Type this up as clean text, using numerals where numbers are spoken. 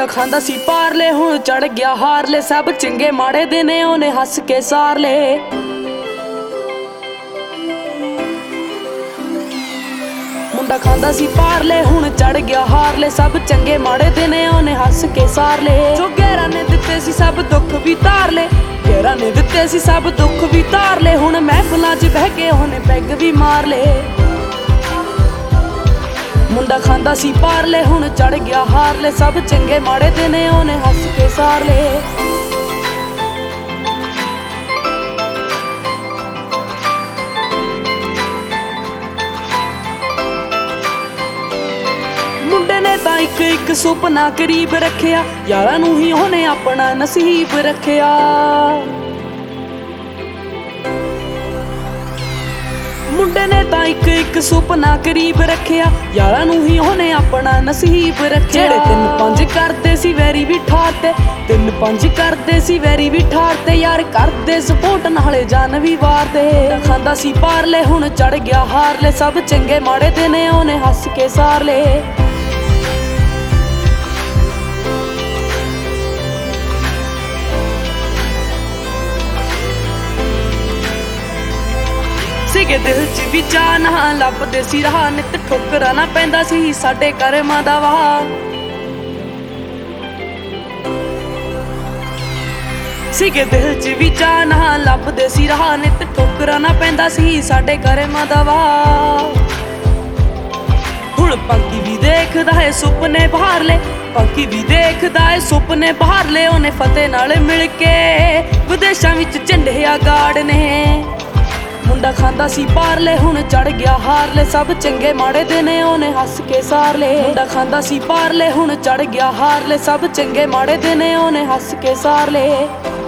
ਮੁੰਡਾ ਖਾਂਦਾ ਸੀ ਪਾਰਲੇ ਹੁਣ ਚੜ ਗਿਆ ਹਾਰਲੇ। ਸਭ ਚੰਗੇ ਮਾੜੇ ਦੇ ਨੇ ਉਹਨੇ ਹੱਸ ਕੇ ਸਾਰ ਲੇ। ਮੁੰਡਾ ਖਾਂਦਾ ਸੀ ਪਾਰਲੇ ਹੁਣ ਚੜ ਗਿਆ ਹਾਰਲੇ। ਸਭ ਚੰਗੇ ਮਾੜੇ ਦੇ ਨੇ ਉਹਨੇ ਹੱਸ ਕੇ ਸਾਰ ਲੇ। ਜੋ ਗਹਿਰਾ ਨੇ ਦਿੱਤੇ ਸੀ ਸਭ ਦੁੱਖ ਵੀ ਤਾਰ ਲੇ। ਗਹਿਰਾ ਨੇ ਦਿੱਤੇ ਸੀ ਸਭ ਦੁੱਖ ਵੀ ਤਾਰ ਲੇ। ਹੁਣ ਮਹਿਫਲਾਂ 'ਚ ਬਹਿ ਕੇ ਉਹਨੇ ਪੈਗ ਵੀ ਮਾਰ ਲੇ। ਮੁੰਡਾ ਖਾਂਦਾ ਸੀ ਪਾਰਲੇ ਹੁਣ ਚੜ ਗਿਆ ਹਾਰਲੇ। ਸਭ ਚੰਗੇ ਮਾੜੇ ਦੇ ਨੇ ਉਹਨੇ ਹੱਸ ਕੇ ਸਾਰ ਲੇ। ਮੁੰਡੇ ਨੇ ਤਾਂ ਇੱਕ ਸੁਪਨਾ ਕਰੀਬ ਰੱਖਿਆ। ਯਾਰਾਂ ਨੂੰ ਹੀ ਉਹਨੇ ਆਪਣਾ ਨਸੀਬ ਰੱਖਿਆ। ਮੁੰਡੇ ਨੇ ਤਾਂ ਇੱਕ ਸੁਪਨਾ ਕਰੀਬ ਰੱਖਿਆ। ਯਾਰਾਂ ਨੂੰ ਹੀ ਉਹਨੇ ਆਪਣਾ ਨਸੀਬ ਰੱਖਿਆ। ਜਿਹੜੇ 3-5 ਕਰਦੇ ਸੀ ਵੈਰੀ ਵੀ ਠਾਰ ਤੇ। 3-5 ਕਰਦੇ ਸੀ ਵੈਰੀ ਵੀ ਠਾਰ ਤੇ। ਯਾਰ ਕਰਦੇ ਸਪੋਰਟ ਨਾਲੇ ਜਾਨ ਵੀ ਵਾਰਦੇ। ਖਾਂਦਾ ਸੀ ਪਾਰਲੇ ਹੁਣ ਚੜ ਗਿਆ ਹਾਰਲੇ। ਸਭ ਚੰਗੇ ਮਾੜੇ ਦੇ ਨੇ ਉਹਨੇ ਹੱਸ ਕੇ ਸਾਰ ਲੇ। ਸੀਗੇ ਦਿਲ 'ਚ ਵੀ ਚਾਹ ਨਾ ਲੱਭਦੇ ਸੀ ਰਾਹ। ਨਿੱਤ ਠੋਕਰਾਂ ਨਾ ਪੈਂਦਾ ਸੀ ਸਾਡੇ ਕਰਮਾਂ ਦਾ ਵਾਹ। ਸੀਗੇ ਦਿਲ 'ਚ ਵੀ ਚਾਹ ਨਾ ਲੱਭਦੇ ਸੀ ਰਾਹ। ਨਿੱਤ ਠੋਕਰਾਂ ਨਾ ਪੈਂਦਾ ਸੀ ਸਾਡੇ ਕਰਮਾਂ ਦਾ ਵਾਹ। ਹੁਣ ਪੰਕੀ ਵੀ ਦੇਖਦਾ ਏ ਸੁਪਨੇ ਬਾਹਰ ਲੈ। ਪੰਕੀ ਵੀ ਦੇਖਦਾ ਏ ਸੁਪਨੇ ਬਾਹਰ ਲੈ। ਉਹਨੇ ਫਤਿਹ ਨਾਲ ਮਿਲ ਕੇ ਵਿਦੇਸ਼ਾਂ ਵਿੱਚ ਝੰਡਿਆ ਗਾਰਡ ਨੇ। ਮੁੰਡਾ ਖਾਂਦਾ ਸੀ ਪਾਰਲੇ ਹੁਣ ਚੜ ਗਿਆ ਹਾਰਲੇ। ਸਭ ਚੰਗੇ ਮਾੜੇ ਦੇ ਨੇ ਉਹਨੇ ਹੱਸ ਕੇ ਸਾਰ ਲੇ। ਮੁੰਡਾ ਖਾਂਦਾ ਸੀ ਪਾਰਲੇ ਹੁਣ ਚੜ ਗਿਆ ਹਾਰਲੇ। ਸਭ ਚੰਗੇ ਮਾੜੇ ਦੇ ਨੇ ਉਹਨੇ ਹੱਸ ਕੇ ਸਾਰ ਲੇ।